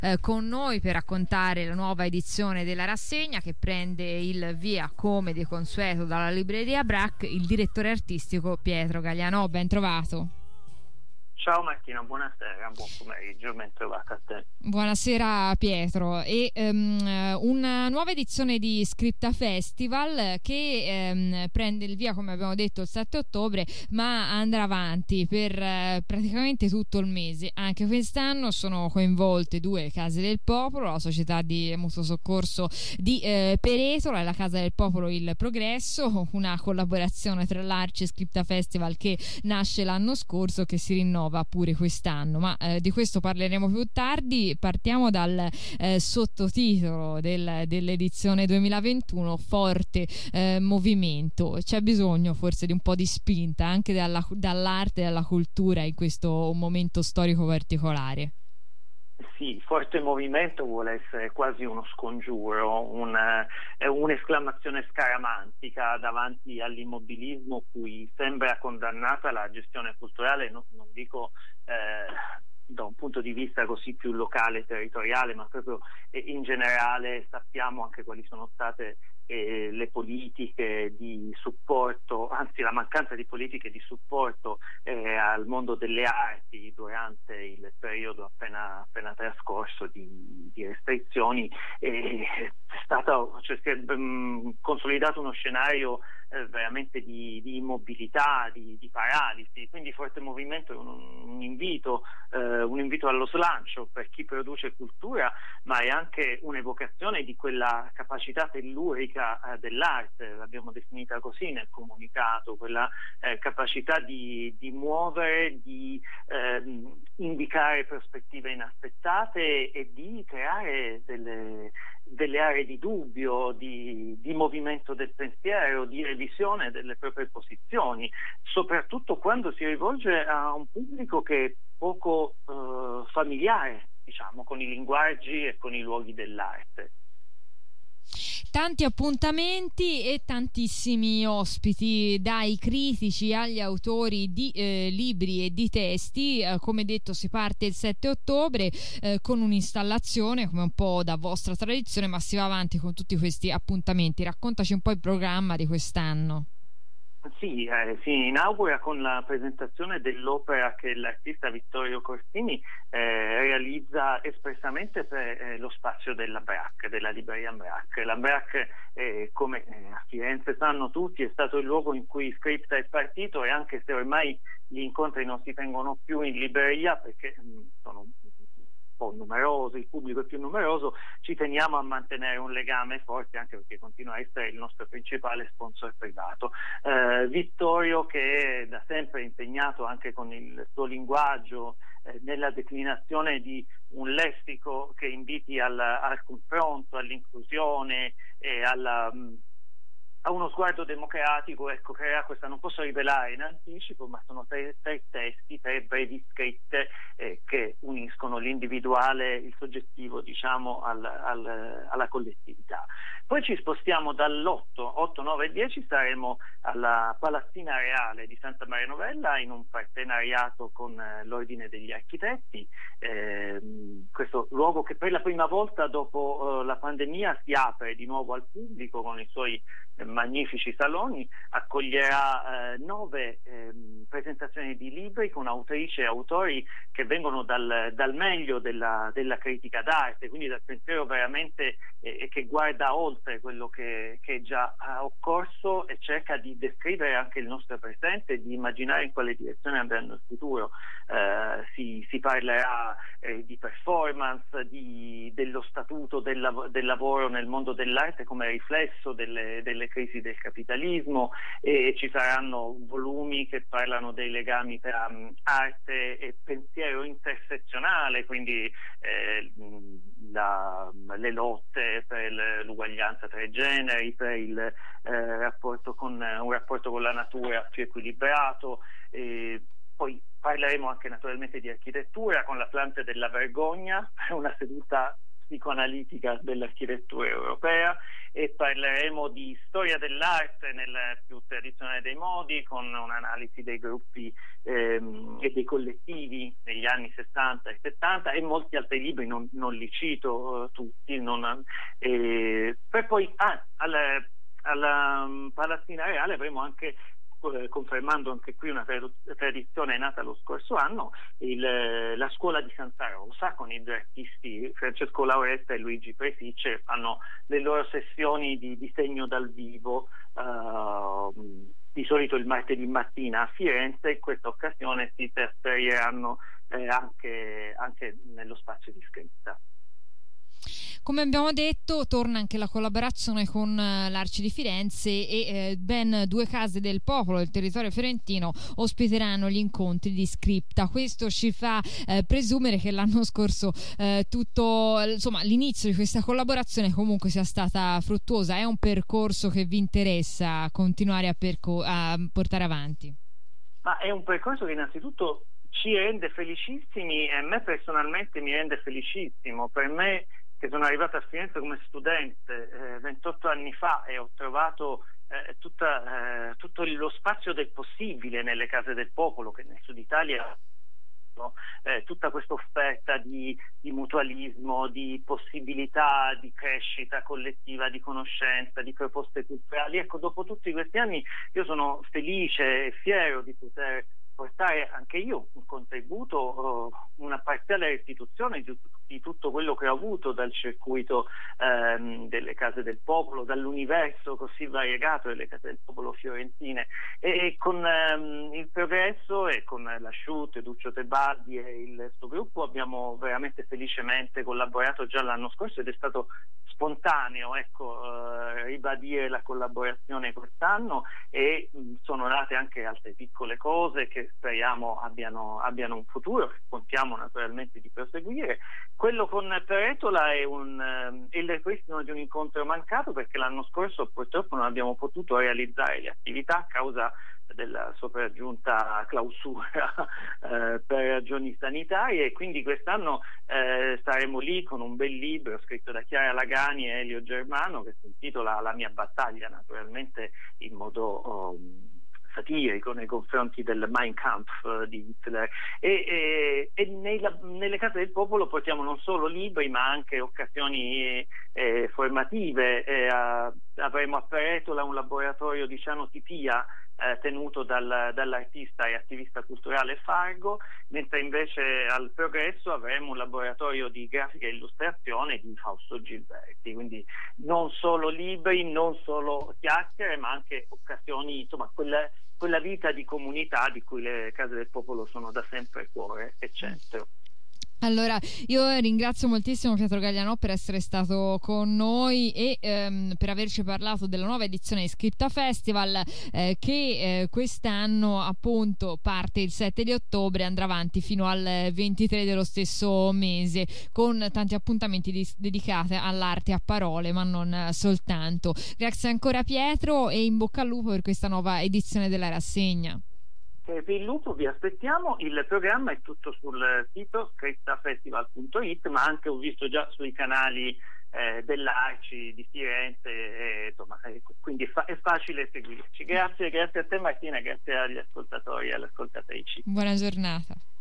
con noi per raccontare la nuova edizione della rassegna che prende il via come di consueto dalla libreria BRAC, il direttore artistico Pietro Gaglianò. Ben trovato. Ciao Martina, buonasera, buon pomeriggio, ben trovata a te. Buonasera Pietro. E una nuova edizione di Scripta Festival che prende il via, come abbiamo detto, il 7 ottobre, ma andrà avanti per praticamente tutto il mese. Anche quest'anno sono coinvolte due case del popolo, la società di mutuo soccorso di Peretola e la Casa del Popolo Il Progresso, una collaborazione tra l'Arci e Scripta Festival che nasce l'anno scorso, che si rinnova pure quest'anno, ma di questo parleremo più tardi. Partiamo dal sottotitolo dell'edizione 2021, Forte Movimento. C'è bisogno forse di un po' di spinta anche dall'arte e dalla cultura in questo momento storico particolare. Sì, forte movimento vuole essere quasi uno scongiuro, un'esclamazione scaramantica davanti all'immobilismo cui sembra condannata la gestione culturale, non dico da un punto di vista così più locale e territoriale, ma proprio in generale. Sappiamo anche quali sono state le politiche di supporto, anzi la mancanza di politiche di supporto al mondo delle arti durante il periodo appena trascorso di restrizioni. Si è consolidato uno scenario veramente di immobilità, di paralisi. Quindi Forte Movimento è un invito allo slancio per chi produce cultura, ma è anche un'evocazione di quella capacità tellurica dell'arte, l'abbiamo definita così nel comunicato, quella capacità di muovere, di indicare prospettive inaspettate e di creare delle aree di dubbio, di movimento del pensiero, di revisione delle proprie posizioni, soprattutto quando si rivolge a un pubblico che è poco familiare, diciamo, con i linguaggi e con i luoghi dell'arte. Tanti appuntamenti e tantissimi ospiti, dai critici agli autori di libri e di testi. Come detto, si parte il 7 ottobre con un'installazione, come un po' da vostra tradizione, ma si va avanti con tutti questi appuntamenti. Raccontaci un po' il programma di quest'anno. Sì, si inaugura con la presentazione dell'opera che l'artista Vittorio Corsini realizza espressamente per lo spazio della BRAC, della libreria BRAC. La BRAC, come a Firenze sanno tutti, è stato il luogo in cui Scripta è partito, e anche se ormai gli incontri non si tengono più in libreria perché sono numeroso, il pubblico è più numeroso, ci teniamo a mantenere un legame forte, anche perché continua a essere il nostro principale sponsor privato. Vittorio, che è da sempre impegnato anche con il suo linguaggio nella declinazione di un lessico che inviti al confronto, all'inclusione e a uno sguardo democratico, ecco, crea questa, non posso rivelare in anticipo, ma sono tre testi, tre brevi scritte che uniscono l'individuale, il soggettivo, diciamo, alla collettività. Poi ci spostiamo dall'8, 8, 9 e 10, saremo alla Palazzina Reale di Santa Maria Novella in un partenariato con l'Ordine degli Architetti, questo luogo che per la prima volta dopo la pandemia si apre di nuovo al pubblico con i suoi magnifici saloni, accoglierà 9 presentazioni di libri con autrici e autori che vengono dal meglio della critica d'arte, quindi dal pensiero veramente che guarda oltre quello che è già occorso e cerca di descrivere anche il nostro presente e di immaginare in quale direzione andrà il futuro. Si parlerà di performance, dello statuto del lavoro nel mondo dell'arte come riflesso delle crisi del capitalismo, e ci saranno volumi che parlano dei legami tra arte e pensiero intersezionale, quindi le lotte per l'uguaglianza tra i generi, per il rapporto con la natura più equilibrato. Poi parleremo anche naturalmente di architettura con la Plante della Vergogna, una seduta psicoanalitica dell'architettura europea, e parleremo di storia dell'arte nel più tradizionale dei modi, con un'analisi dei gruppi e dei collettivi negli anni 60 e 70 e molti altri libri, non li cito tutti, per poi alla Palazzina Reale avremo anche, confermando anche qui una tradizione nata lo scorso anno, la scuola di Santa Rosa, con i due artisti Francesco Lauretta e Luigi Presicce, fanno le loro sessioni di disegno dal vivo, di solito il martedì mattina a Firenze, e in questa occasione si trasferiranno anche nello spazio di scritta. Come abbiamo detto, torna anche la collaborazione con l'Arci di Firenze e ben 2 case del popolo del territorio fiorentino ospiteranno gli incontri di Scripta. Questo ci fa presumere che l'anno scorso l'inizio di questa collaborazione comunque sia stata fruttuosa. È un percorso che vi interessa continuare a portare avanti? Ma è un percorso che innanzitutto ci rende felicissimi, e a me personalmente mi rende felicissimo. Per me, che sono arrivato a Firenze come studente 28 anni fa e ho trovato tutto lo spazio del possibile nelle case del popolo, che nel Sud Italia tutta questa offerta di mutualismo, di possibilità di crescita collettiva, di conoscenza, di proposte culturali. Ecco, dopo tutti questi anni io sono felice e fiero di poter portare anche io un contributo, una parziale restituzione di tutto quello che ho avuto dal circuito delle case del popolo, dall'universo così variegato delle case del popolo fiorentine, e con il Progresso e con l'Asciutto, Duccio Tebaldi e il suo gruppo abbiamo veramente felicemente collaborato già l'anno scorso, ed è stato spontaneo, ribadire la collaborazione quest'anno, e sono nate anche altre piccole cose che speriamo abbiano un futuro, che contiamo naturalmente di proseguire. Quello con Peretola è il ripristino di un incontro mancato, perché l'anno scorso purtroppo non abbiamo potuto realizzare le attività a causa della sopraggiunta clausura per ragioni sanitarie, e quindi quest'anno staremo lì con un bel libro scritto da Chiara Lagani e Elio Germano, che si intitola La mia battaglia, naturalmente in modo satirico nei confronti del Mein Kampf di Hitler, e nelle case del popolo portiamo non solo libri ma anche occasioni formative. Avremo a Peretola un laboratorio di cianotipia tenuto dall'artista e attivista culturale Fargo, mentre invece al Progresso avremo un laboratorio di grafica e illustrazione di Fausto Gilberti. Quindi non solo libri, non solo chiacchiere, ma anche occasioni, insomma quella vita di comunità di cui le case del popolo sono da sempre cuore e centro. Allora, io ringrazio moltissimo Pietro Gaglianò per essere stato con noi e per averci parlato della nuova edizione di Scripta Festival che quest'anno appunto parte il 7 di ottobre e andrà avanti fino al 23 dello stesso mese, con tanti appuntamenti dedicati all'arte a parole, ma non soltanto. Grazie ancora Pietro e in bocca al lupo per questa nuova edizione della rassegna. Per il lupo vi aspettiamo, il programma è tutto sul sito scriptafestival.it, ma anche ho visto già sui canali dell'Arci di Firenze, quindi è facile seguirci. Grazie a te Martina, grazie agli ascoltatori e alle ascoltatrici. Buona giornata.